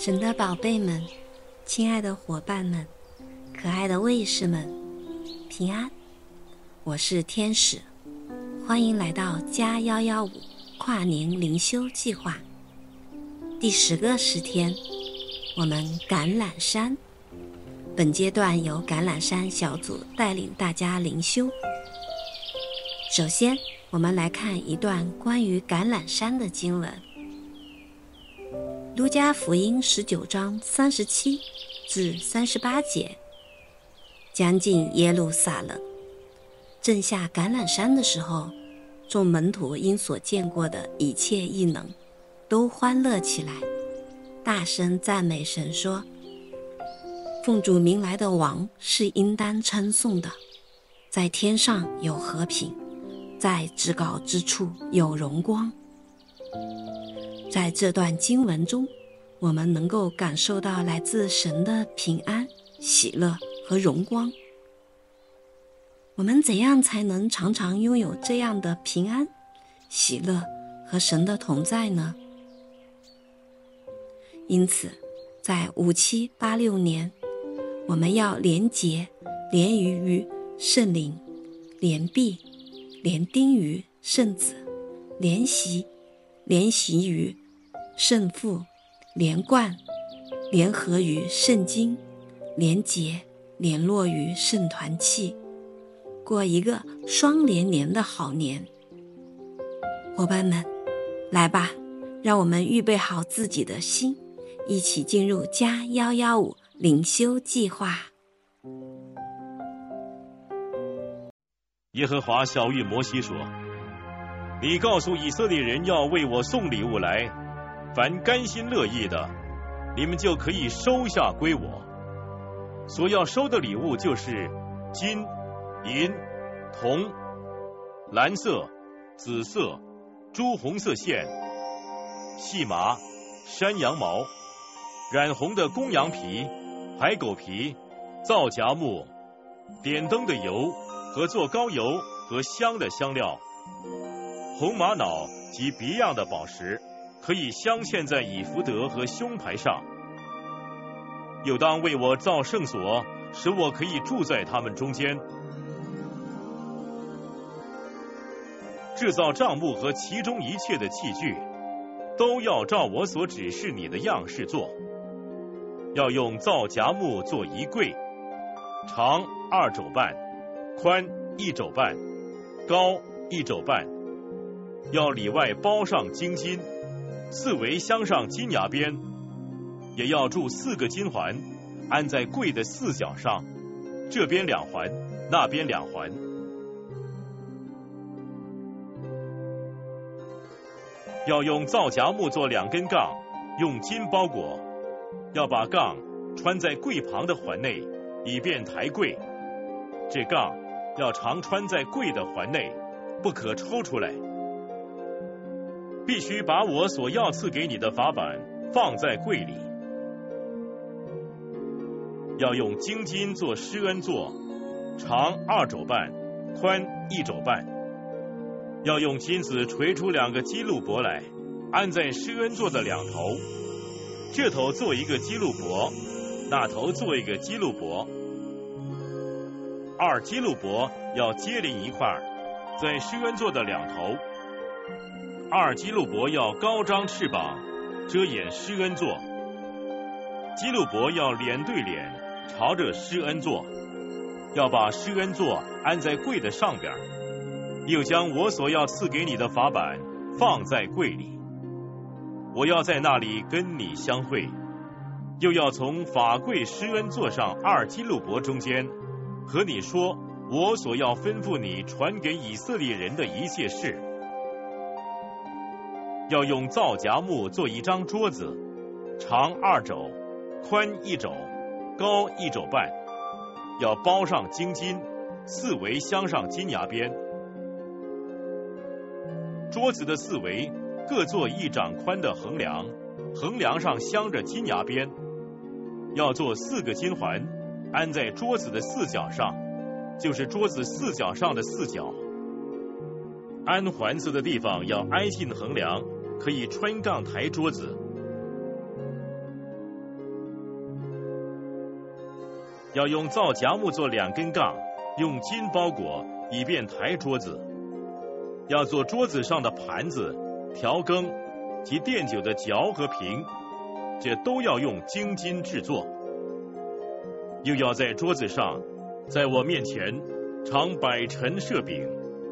神的宝贝们，亲爱的伙伴们，可爱的卫士们，平安！我是天使，欢迎来到加115跨年灵修计划第10个10天，我们橄榄山。本阶段由橄榄山小组带领大家灵修。首先，我们来看一段关于橄榄山的经文。路加福音19章37至38节，将近耶路撒冷，正下橄榄山的时候，众门徒因所见过的一切异能，都欢乐起来，大声赞美神说：奉主名来的王是应当称颂的，在天上有和平，在至高之处有荣光。在这段经文中，我们能够感受到来自神的平安、喜乐和荣光。我们怎样才能常常拥有这样的平安、喜乐和神的同在呢？因此，在5786年，我们要连结、连于于圣灵，连璧、连钉于圣子，连习于圣父，连贯、联合于圣经，连结、联络于圣团契，过一个双连的好年。伙伴们，来吧，让我们预备好自己的心，一起进入加115灵修计划。 耶和华晓谕摩西说：你告诉以色列人要为我送礼物来，凡甘心乐意的，你们就可以收下归我。所要收的礼物就是金、银、铜、蓝色、紫色、朱红色线、细麻、山羊毛、染红的公羊皮、海狗皮、皂荚木、点灯的油和做膏油和香的香料，红玛瑙及别样的宝石，可以镶嵌在以弗得和胸牌上。又当为我造圣所，使我可以住在他们中间。制造帐幕和其中一切的器具，都要照我所指示你的样式做。要用皂荚木做一柜，长2肘半，宽1肘半，高1肘半。要里外包上金金，四围镶上金牙边，也要铸4个金环，安在柜的4角上，这边2环，那边2环。要用皂荚木做2根杠，用金包裹。要把杠穿在柜旁的环内，以便抬柜。这杠要常穿在柜的环内，不可抽出来。必须把我所要赐给你的法版放在柜里。要用精金做施恩座，长2肘半，宽1肘半。要用金子锤出2个基路伯来，安在施恩座的2头，这头做一个基路伯，那头做一个基路伯。2基路伯要接连一块，在施恩座的2头。2基路伯要高张翅膀，遮掩施恩座。基路伯要脸对脸，朝着施恩座。要把施恩座安在柜的上边，又将我所要赐给你的法版放在柜里。我要在那里跟你相会，又要从法柜施恩座上2基路伯中间和你说我所要吩咐你传给以色列人的一切事。要用皂荚木做一张桌子，长2肘，宽1肘，高1肘半。要包上精金，四围镶上金牙边。桌子的四围各做1掌宽的横梁，横梁上镶着金牙边。要做4个金环，安在桌子的4角上，就是桌子4角上的4角。安环子的地方要挨近横梁，可以穿杠抬桌子。 要用皂荚木做2根杠，用金包裹，以便抬桌子。要做桌子上的盘子、调羹及奠酒的嚼和瓶，这都要用精金制作。又要在桌子上，在我面前常摆陈设饼。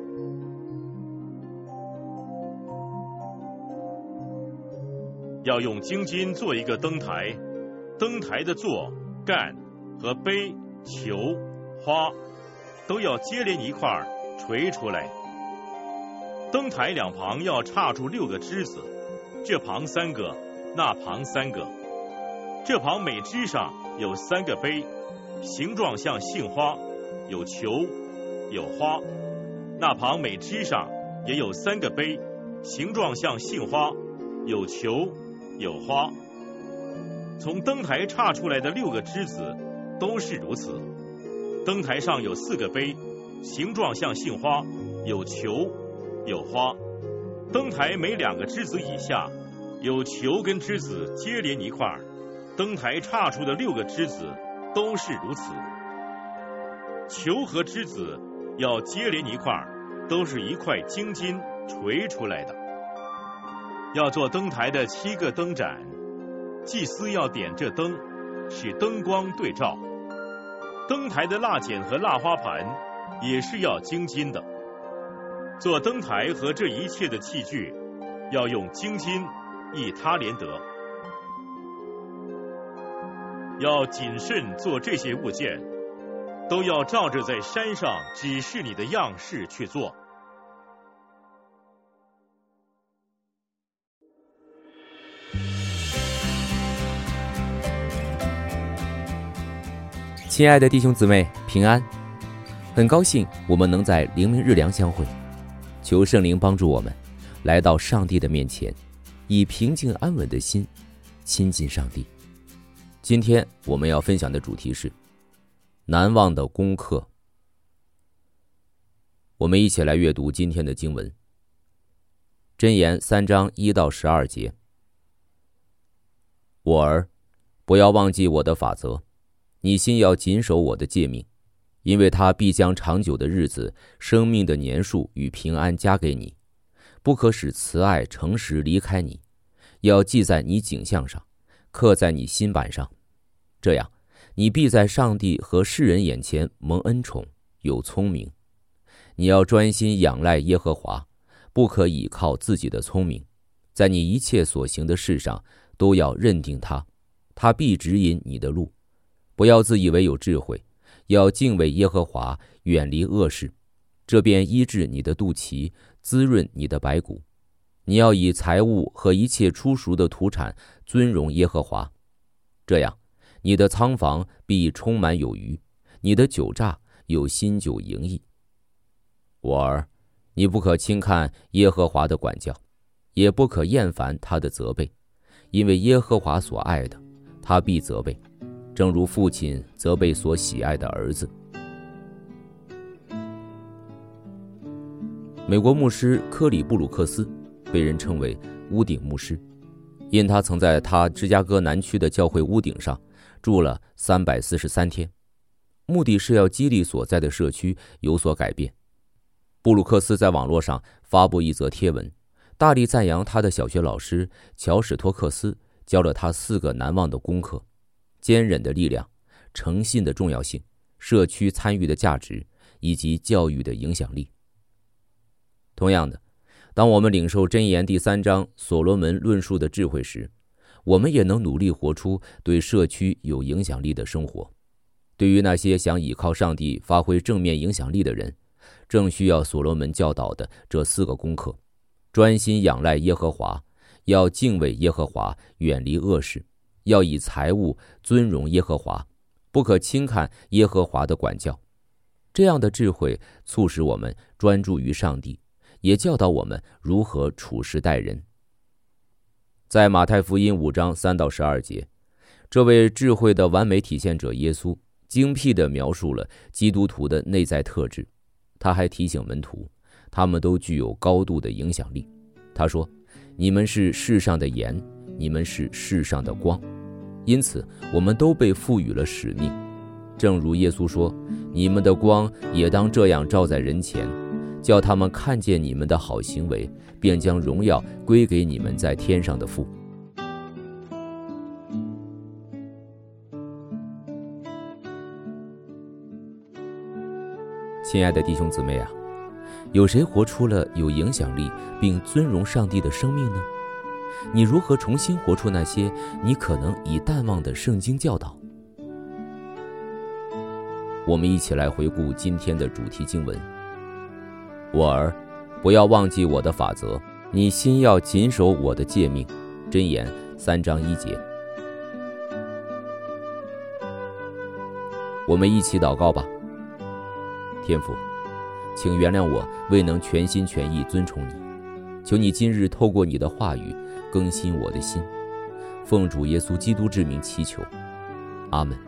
要用精金做一个灯台，灯台的座、干和杯、球、花都要接连一块垂出来。灯台2旁要插出6个枝子，这旁3个，那旁3个。这旁每枝上有3个杯，形状像杏花，有球，有花。那旁每枝上也有3个杯，形状像杏花，有球，有花。从灯台插出来的6个枝子都是如此。灯台上有4个杯，形状像杏花，有球，有花。灯台每2个枝子以下有球跟枝子接连一块，灯台插出的6个枝子都是如此。球和枝子要接连一块，都是一块精金垂出来的。要做灯台的7个灯盏，祭司要点这灯，使灯光对照。灯台的蜡剪和蜡花盘也是要精金的。做灯台和这一切的器具，要用精金以他连得。要谨慎做这些物件，都要照着在山上指示你的样式去做。 亲爱的弟兄姊妹，平安！很高兴我们能在灵明日粮相会，求圣灵帮助我们来到上帝的面前，以平静安稳的心亲近上帝。今天我们要分享的主题是难忘的功课。我们一起来阅读今天的经文，箴言3章1到12节。我儿，不要忘记我的法则，你心要谨守我的诫命，因为他必将长久的日子、生命的年数与平安加给你。不可使慈爱、诚实离开你，要记在你颈项上，刻在你心板上。这样，你必在上帝和世人眼前蒙恩宠，有聪明。你要专心仰赖耶和华，不可倚靠自己的聪明，在你一切所行的事上都要认定他，他必指引你的路。不要自以为有智慧，要敬畏耶和华，远离恶事，这便医治你的肚脐，滋润你的白骨。你要以财物和一切出熟的土产尊荣耶和华，这样你的仓房必充满有余，你的酒榨有新酒盈溢。我儿，你不可轻看耶和华的管教，也不可厌烦他的责备，因为耶和华所爱的，他必责备，正如父亲责备所喜爱的儿子。美国牧师科里布鲁克斯被人称为屋顶牧师，因他曾在他芝加哥南区的教会屋顶上住了343天，目的是要激励所在的社区有所改变。布鲁克斯在网络上发布一则贴文，大力赞扬他的小学老师乔史托克斯教了他4个难忘的功课：坚忍的力量、诚信的重要性、社区参与的价值以及教育的影响力。同样的，当我们领受箴言第3章所罗门论述的智慧时，我们也能努力活出对社区有影响力的生活。对于那些想依靠上帝发挥正面影响力的人，正需要所罗门教导的这4个功课：专心仰赖耶和华，要敬畏耶和华，远离恶事，要以财物尊荣耶和华，不可轻看耶和华的管教。这样的智慧促使我们专注于上帝，也教导我们如何处事待人。在马太福音5章3到12节，这位智慧的完美体现者耶稣精辟地描述了基督徒的内在特质。他还提醒门徒，他们都具有高度的影响力。他说，你们是世上的盐，你们是世上的光，因此我们都被赋予了使命。 正如耶稣说，你们的光也当这样照在人前，叫他们看见你们的好行为，便将荣耀归给你们在天上的父。亲爱的弟兄姊妹啊，有谁活出了有影响力并尊荣上帝的生命呢？你如何重新活出那些你可能已淡忘的圣经教导？我们一起来回顾今天的主题经文。我儿，不要忘记我的法则，你心要谨守我的诫命。箴言3章1节。我们一起祷告吧。天父，请原谅我未能全心全意尊崇你，求你今日透过你的话语更新我的心，奉主耶稣基督之名祈求，阿们。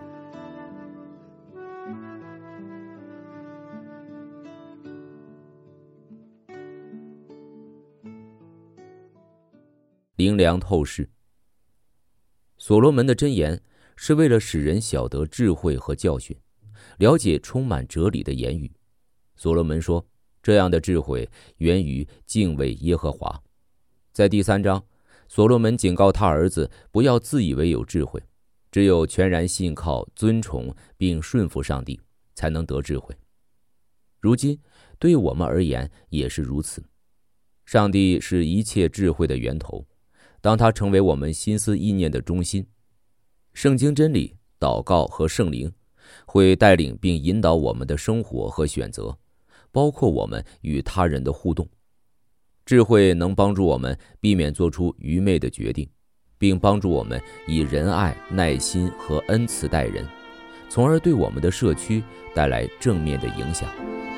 灵粮透视。所罗门的箴言是为了使人晓得智慧和教训，了解充满哲理的言语。所罗门说，这样的智慧源于敬畏耶和华。在第3章，所罗门警告他儿子不要自以为有智慧，只有全然信靠、尊崇并顺服上帝，才能得智慧。如今对我们而言也是如此。上帝是一切智慧的源头，当他成为我们心思意念的中心，圣经真理、祷告和圣灵会带领并引导我们的生活和选择，包括我们与他人的互动。智慧能帮助我们避免做出愚昧的决定，并帮助我们以仁爱、耐心和恩慈待人，从而对我们的社区带来正面的影响。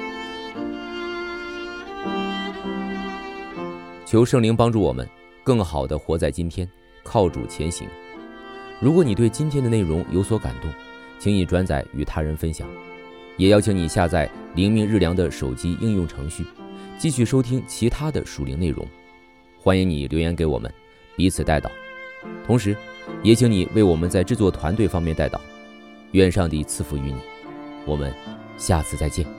求圣灵帮助我们更好地活在今天，靠主前行。如果你对今天的内容有所感动，请你转载与他人分享，也邀请你下载灵命日粮的手机应用程序，继续收听其他的属灵内容。欢迎你留言给我们，彼此代祷。同时也请你为我们在制作团队方面代祷。愿上帝赐福于你，我们下次再见。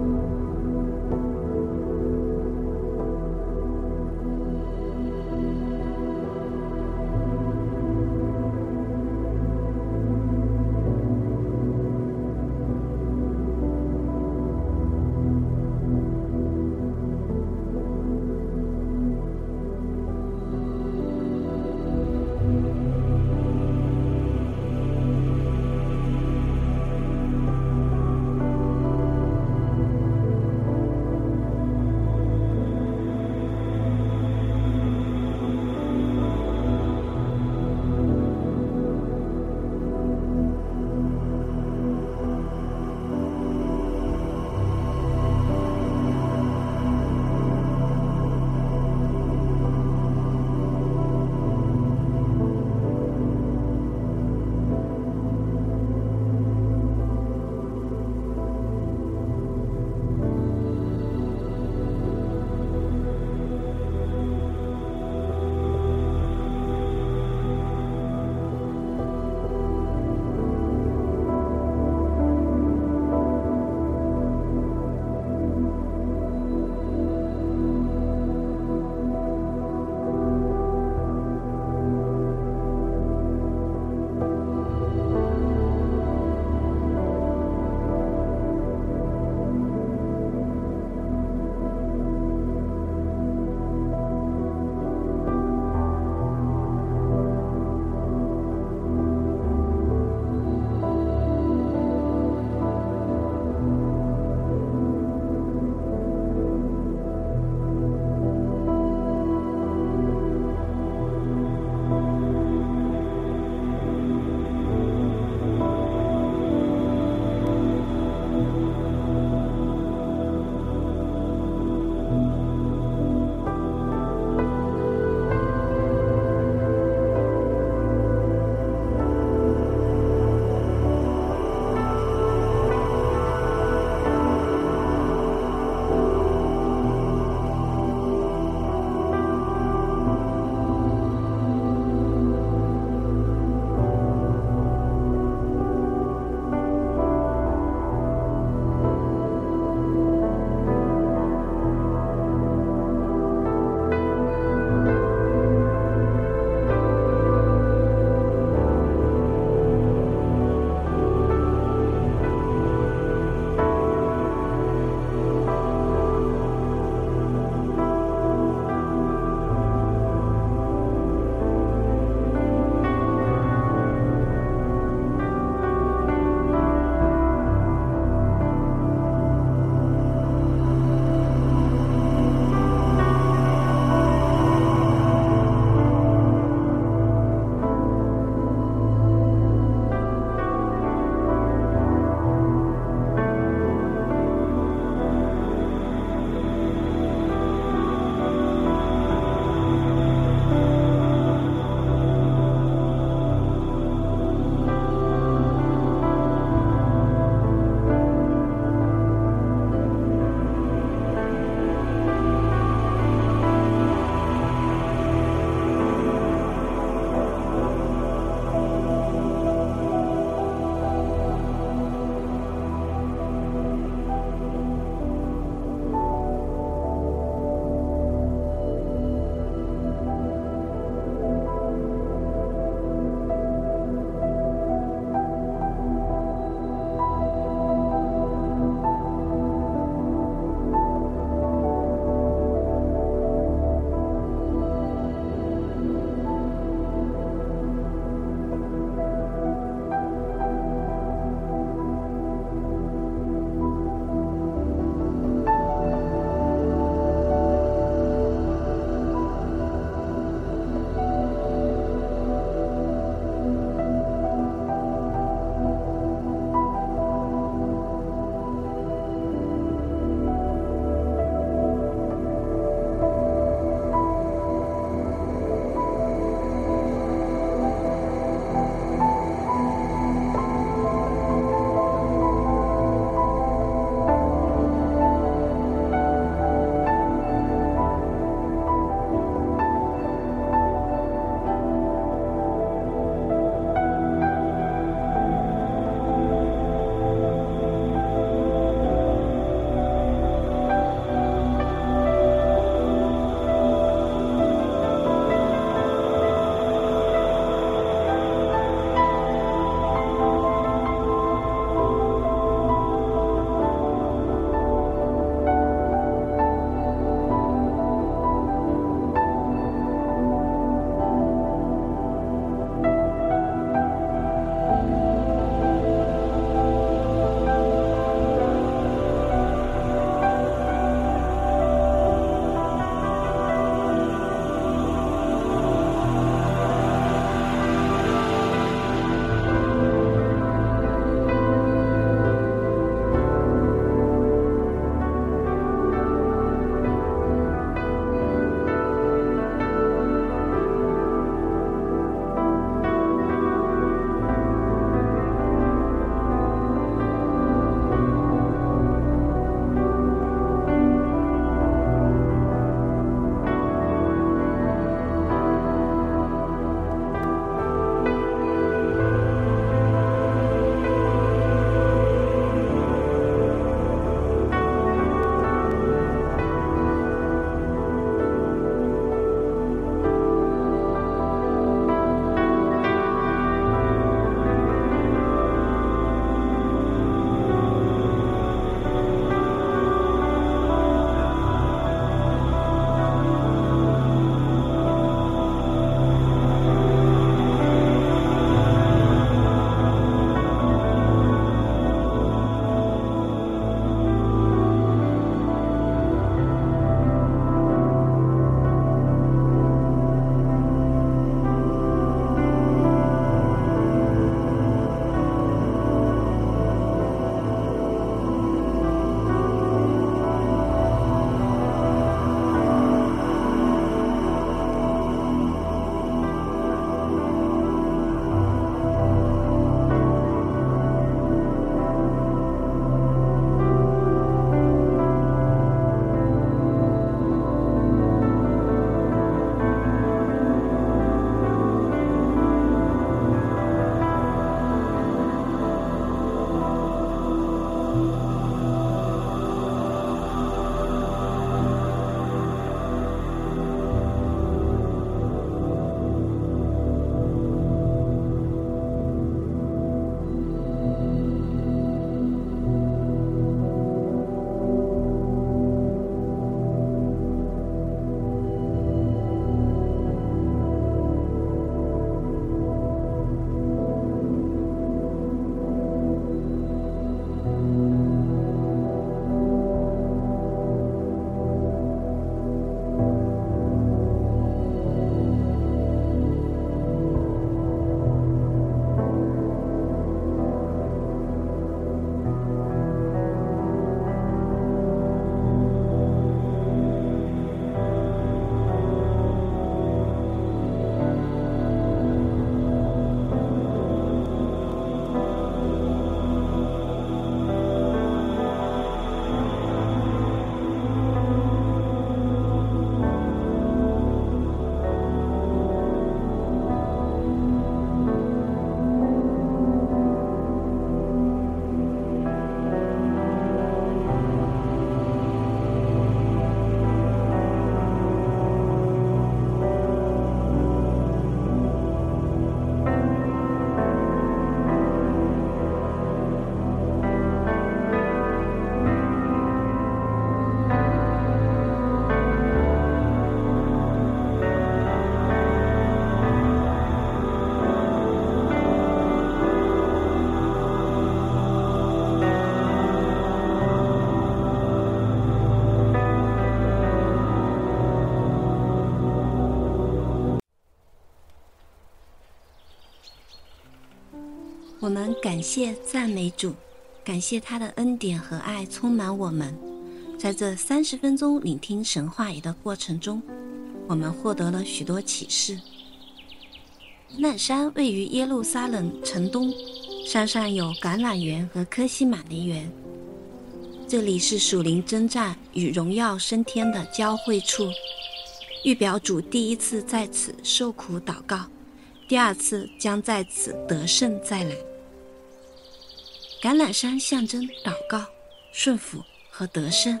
我们感谢赞美主，感谢他的恩典和爱充满我们。在这30分钟聆听神话语的过程中，我们获得了许多启示。橄榄山位于耶路撒冷城东，山上有橄榄园和科西玛尼园，这里是属灵征战与荣耀升天的交汇处，预表主第一次在此受苦祷告，第二次将在此得胜再来。橄榄山象征祷告、顺服和得胜。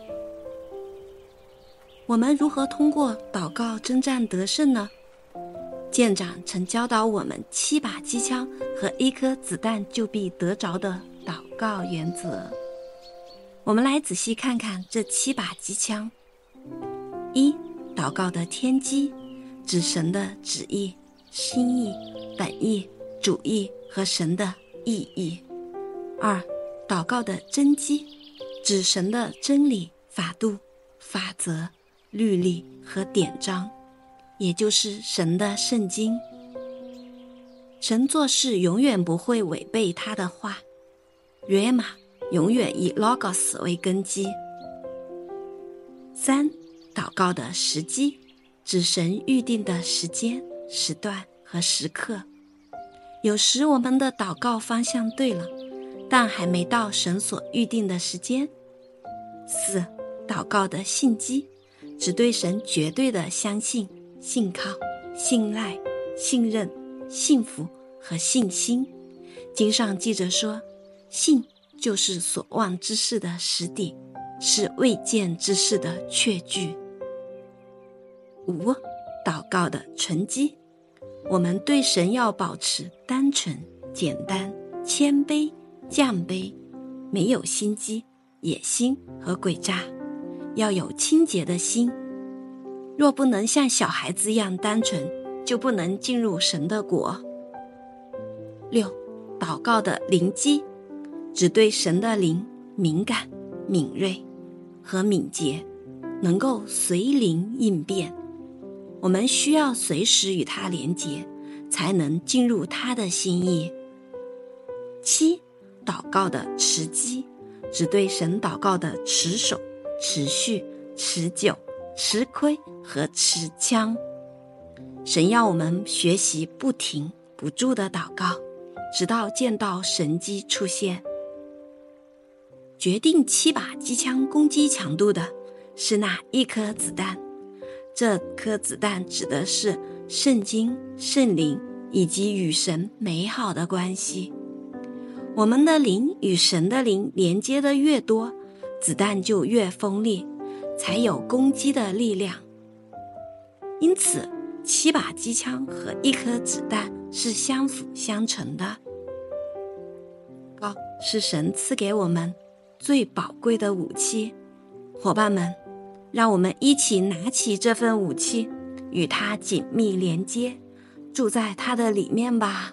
我们如何通过祷告征战得胜呢？舰长曾教导我们7把机枪和1颗子弹就必得着的祷告原则。我们来仔细看看这7把机枪。1. 祷告的天机，指神的旨意、心意、本意、主意和神的意义。2. 祷告的真机，指神的真理、法度、法则、律例和典章，也就是神的圣经。神做事永远不会违背他的话，约玛永远以 Logos 为根基。3. 祷告的时机，指神预定的时间、时段和时刻。有时我们的祷告方向对了，但还没到神所预定的时间。4. 祷告的信基，指对神绝对的相信、信靠、信赖、信任、幸福和信心。经上记着说，信就是所望之事的实底，是未见之事的确据。5. 祷告的纯基，我们对神要保持单纯、简单、谦卑、降卑，没有心机、野心和诡诈，要有清洁的心。若不能像小孩子一样单纯，就不能进入神的国。6. 祷告的灵机，只对神的灵敏感、敏锐和敏捷，能够随灵应变。我们需要随时与他连结，才能进入他的心意。7. 祷告的持机，只对神祷告的持守、持续、持久、吃亏和持枪。神要我们学习不停不住的祷告，直到见到神迹出现。决定7把机枪攻击强度的是那1颗子弹，这颗子弹指的是圣经、圣灵以及与神美好的关系。我们的灵与神的灵连接的越多，子弹就越锋利，才有攻击的力量。因此7把机枪和1颗子弹是相辅相成的。祷告是神赐给我们最宝贵的武器，伙伴们，让我们一起拿起这份武器，与它紧密连接，住在它的里面吧。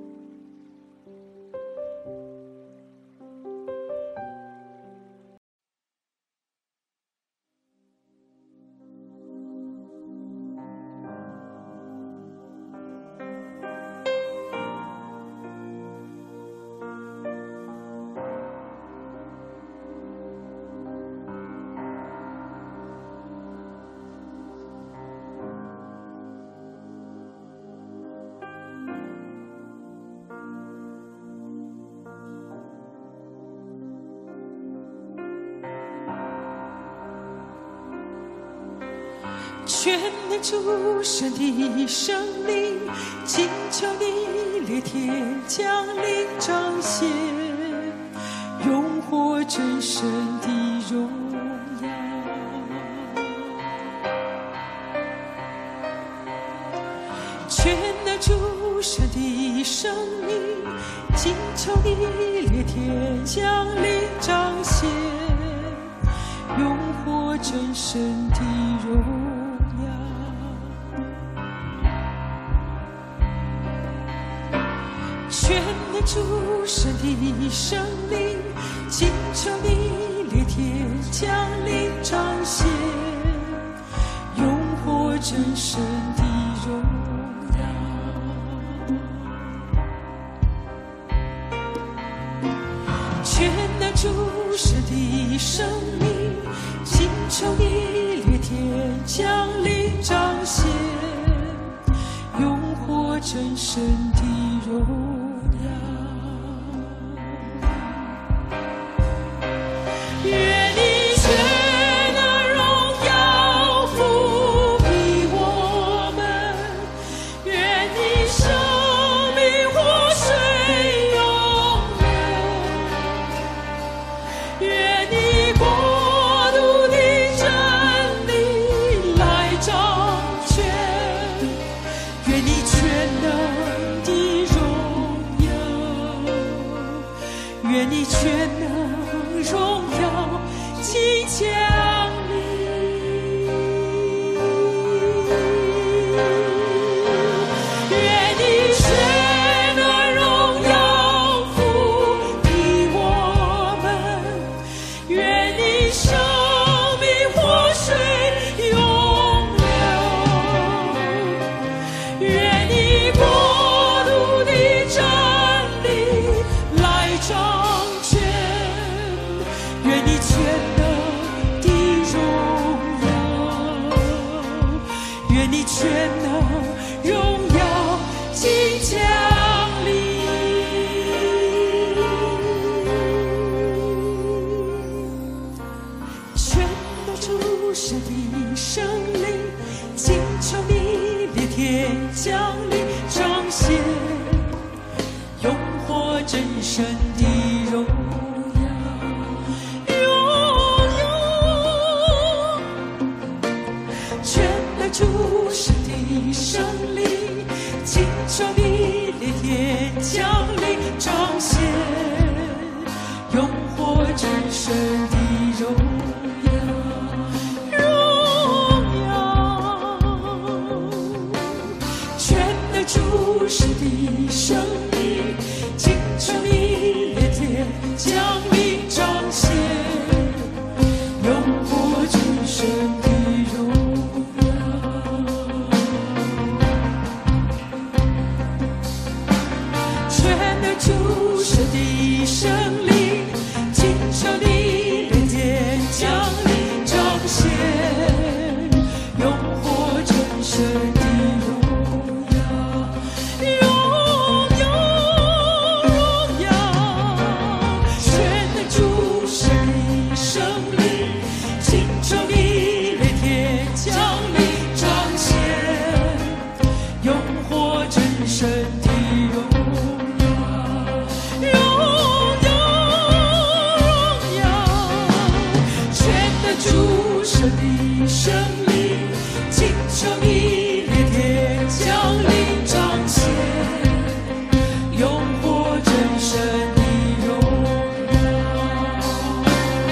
全能主神的生命，请求你裂天降临彰显，荣获真神的荣耀。全能主神的生命，请求你裂天降临彰显，荣获真神的荣耀。全能主神的生命，请求你裂天降临彰显，荣获真神的荣耀。 降临彰显，永活真神的荣耀。愿你全能荣耀赋给我们，愿你生命活水永流，愿你国度的真理来掌权，愿你全能的荣耀，愿你全能荣耀即降临，愿你全能荣耀赋给我们，愿你生命活水永流，愿你国度的真理来掌权，愿你全能的荣耀，愿你全能荣耀即降临。全都出神的圣灵，请求你裂天降临彰显，永活真神的荣耀，全能主神的圣灵，请求你裂天降临彰显，永活真神的荣耀，全能主神的圣灵，请求你裂天降临彰显，永活真神的荣耀，全能主神的圣灵，请求你裂天降临彰显，永活真神的荣耀，全能主神的圣灵，请求你裂天降临彰显，永活真神的荣耀，全能主神的圣灵，请求你裂天降临彰显，永活真神的荣耀，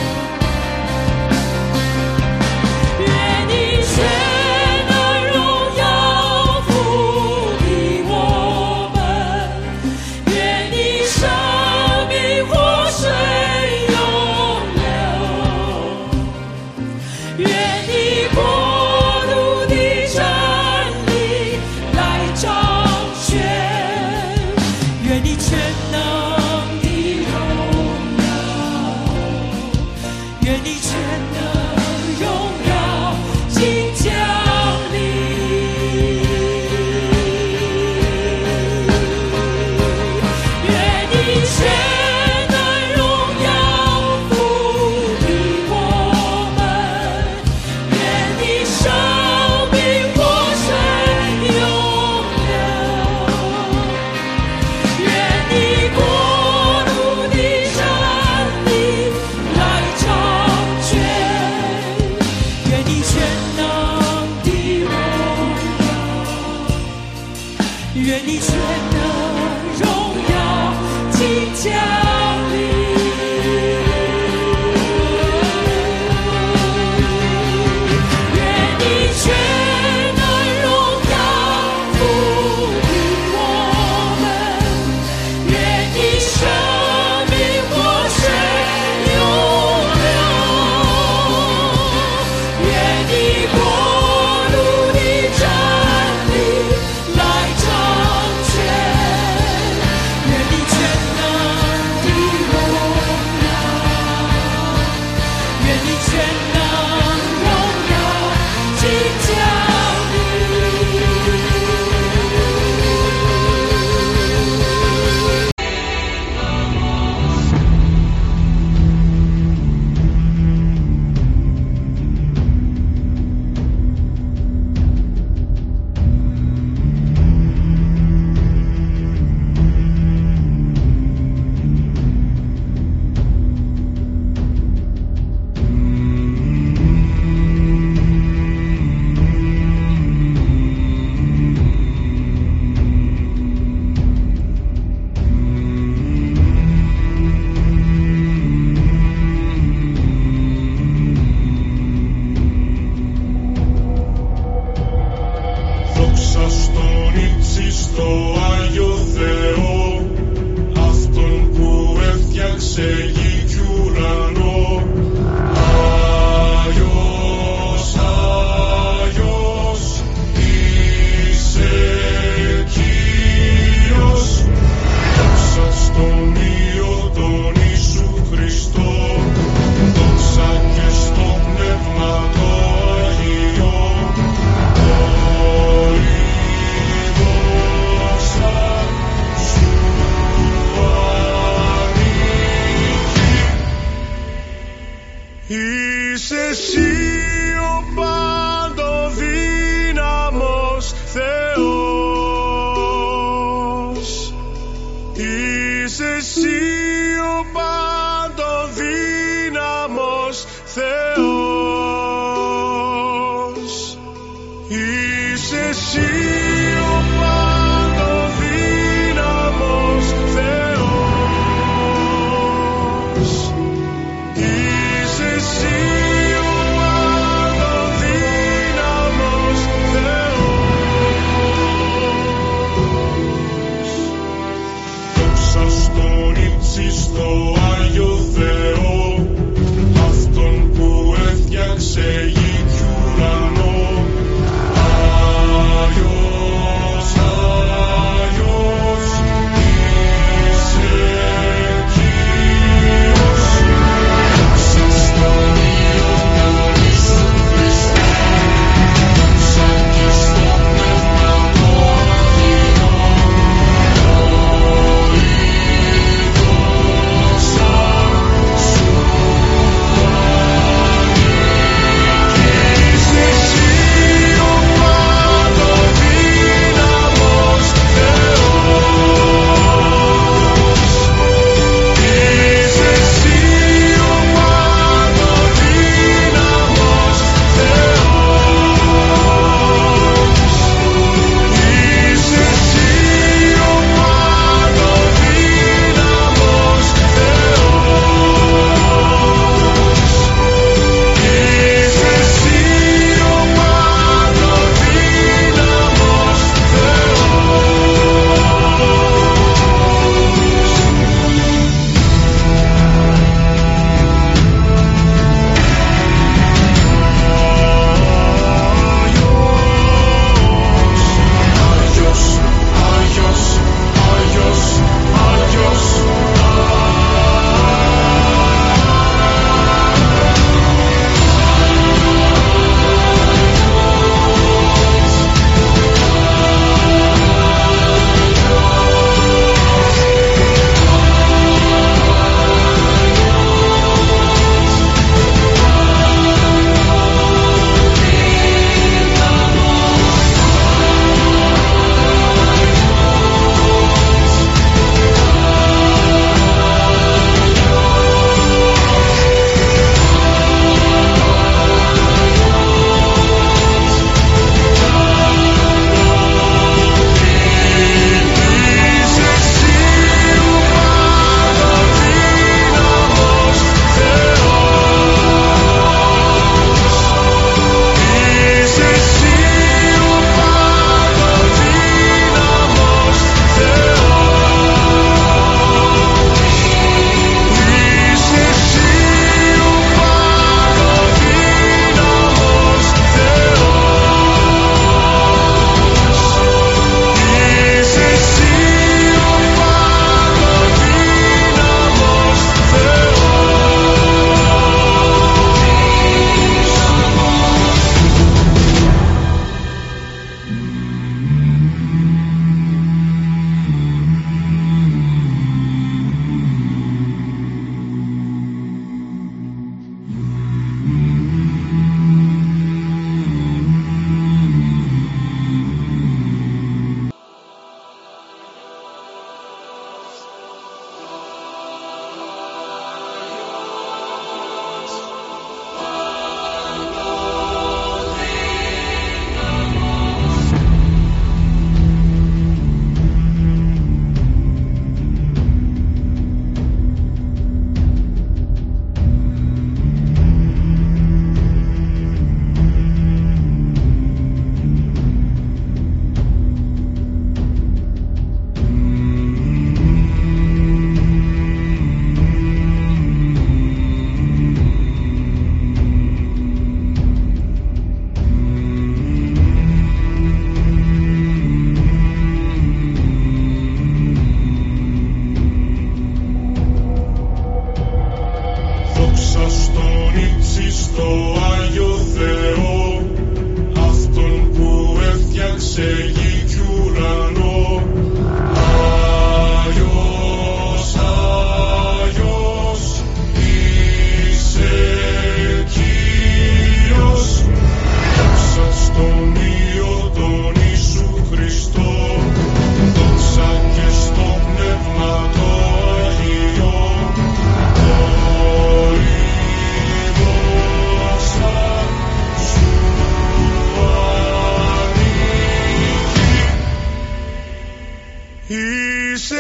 愿你全能荣耀赋给我们，愿你生命活水永流，愿你国度的真理来掌权，愿你全能的荣耀，愿你全能荣耀即降临，愿你全能荣耀赋给我们，愿你生命活水永流，愿你国度的真理来掌权，愿你全能的荣耀，愿你全能荣耀即降临，愿你全能荣耀赋给我们，愿你生命活水永流，愿你国度的真理来掌权， στο Άγιο Θεό, αυτόν που έφτιαξε γη κι ουρανό. Άγιος, Άγιος, είσαι Κύριος, δόξα στον Υιό τον Ιησού Χριστό, δόξα και στο Πνεύμα το Αγίο. Όλη δόξα σου ανήκει. Είσαι εσύ ο παντοδύναμος Θεός. Είσαι εσύ ο παντοδύναμος Θεός. Είσαι εσύ ο παντοδύναμος Θεός. Είσαι εσύ ο παντοδύναμος Θεός. Δόξα στον ύψιστο Άγιο Θεό, αυτόν που έφτιαξε γη κι ουρανό. Άγιος,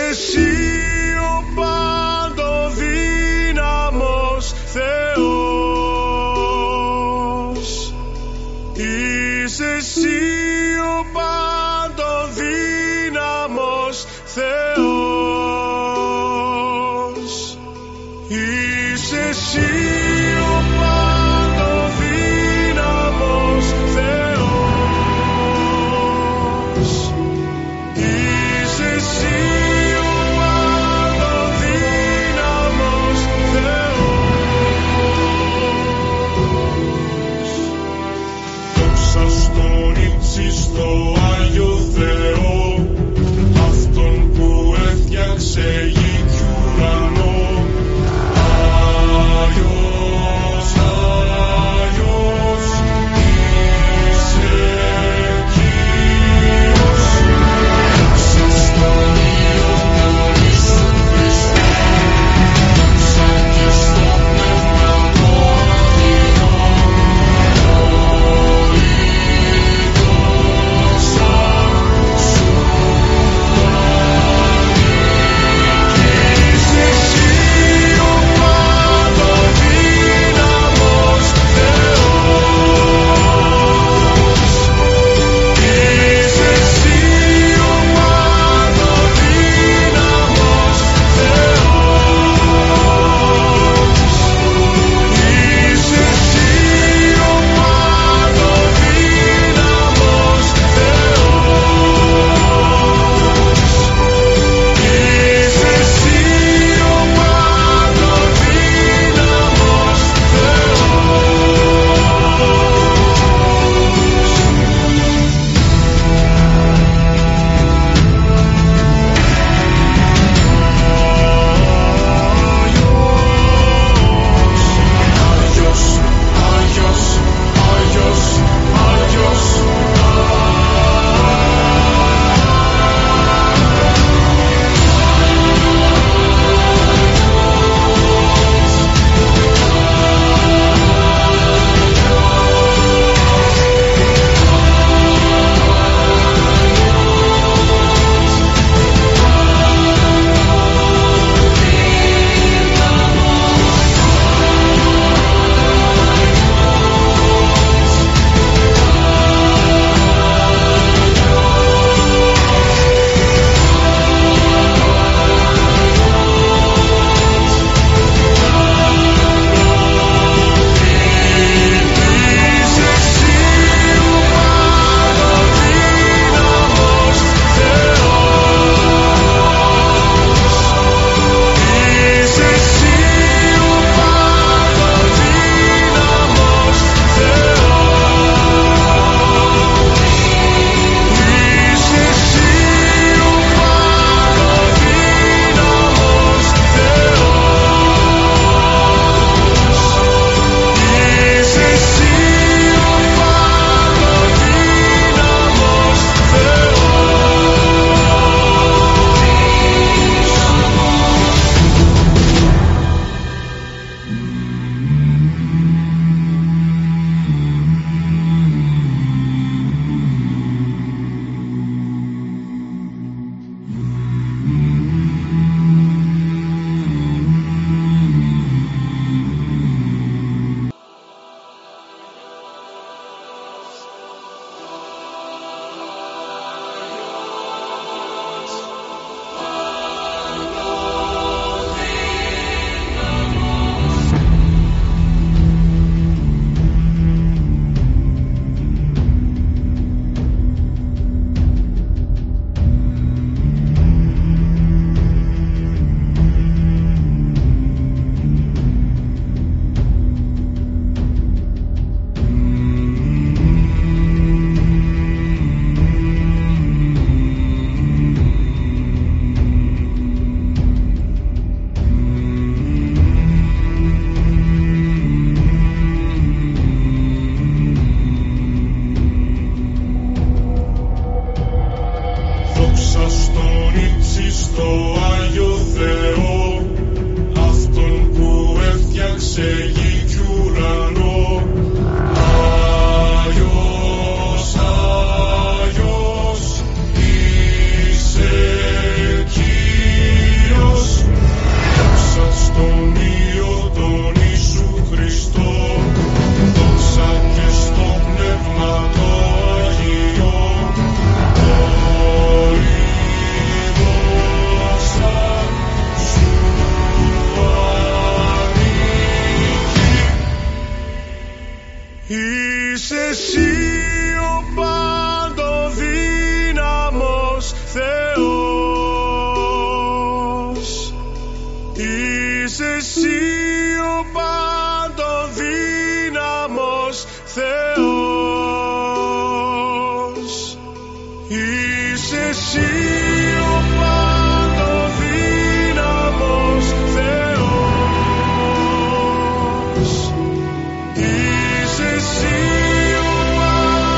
εσύ ο παντοδύναμος Θεός. Είσαι εσύ ο παντοδύναμος Θεός. Είσαι εσύ ο παντοδύναμος Θεός. Είσαι εσύ ο παντοδύναμος Θεός. Δόξα στον ύψιστο Άγιο Θεό, αυτόν που έφτιαξε γη κι ουρανό. Άγιος, Άγιος, είσαι Κύριος. Δόξα στον Υιό τον Ιησού Χριστό, δόξα και στο Πνεύμα το Αγίο, όλη δόξα ο παντοδύναμος Θεός. Είσαι εσύ ο παντοδύναμος Θεός. Είσαι εσύ ο παντοδύναμος Θεός. Είσαι εσύ ο παντοδύναμος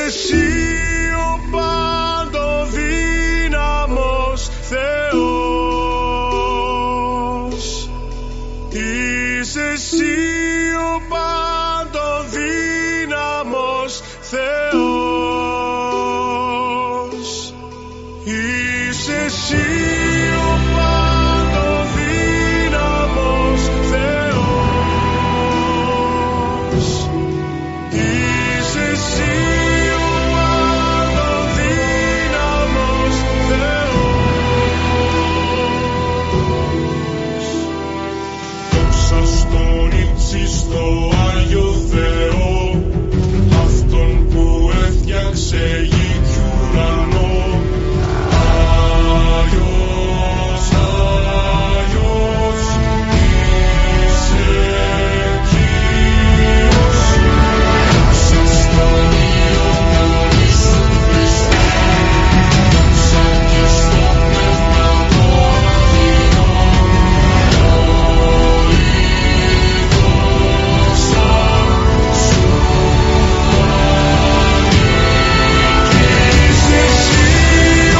Είσαι εσύ ο παντοδύναμος Θεός. Είσαι εσύ ο παντοδύναμος Θεός. Είσαι εσύ ο παντοδύναμος Θεός. Είσαι εσύ ο παντοδύναμος Θεός. Δόξα στον ύψιστο Άγιο Θεό, αυτόν που έφτιαξε γη κι ουρανό. Άγιος, Άγιος, είσαι Κύριος. Δόξα στον Υιό τον Ιησού Χριστό, δόξα και στο Πνεύμα το Αγίο, δόξα σου Είσαι εσύ ο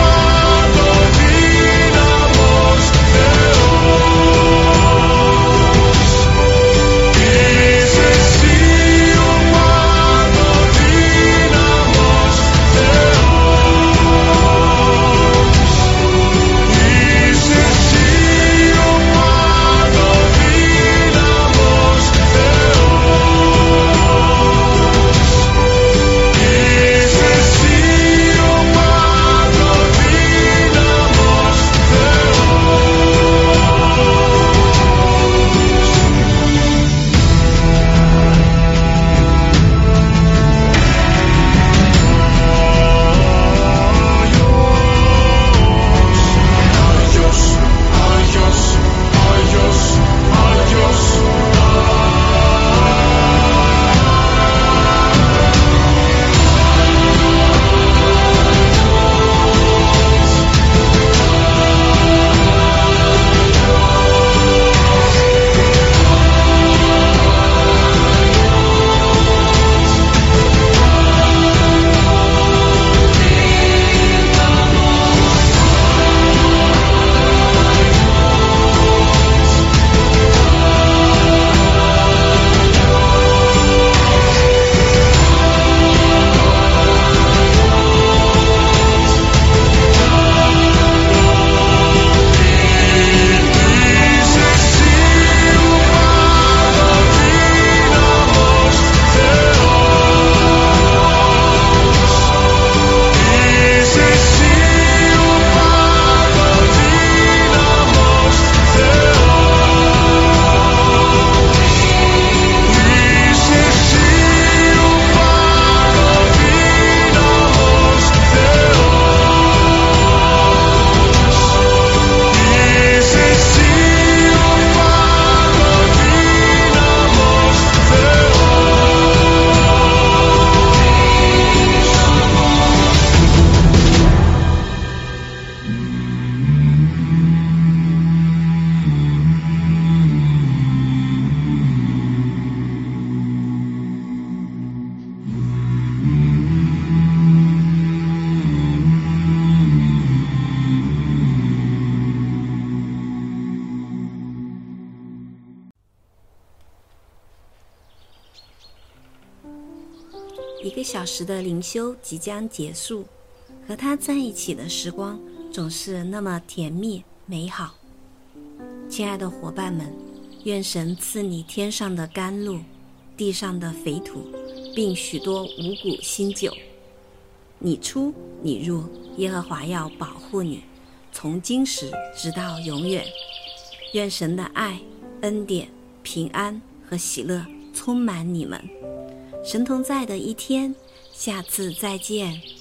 παντοδύναμος Θεός. Είσαι εσύ ο παντοδύναμος Θεός. Είσαι εσύ ο παντοδύναμος 1个小时的灵修即将结束，和他在一起的时光总是那么甜蜜美好。亲爱的伙伴们，愿神赐你天上的甘露，地上的肥土，并许多五谷新酒。你出你入，耶和华要保护你，从今时直到永远。愿神的爱、恩典、平安和喜乐充满你们。神同在的一天，下次再见。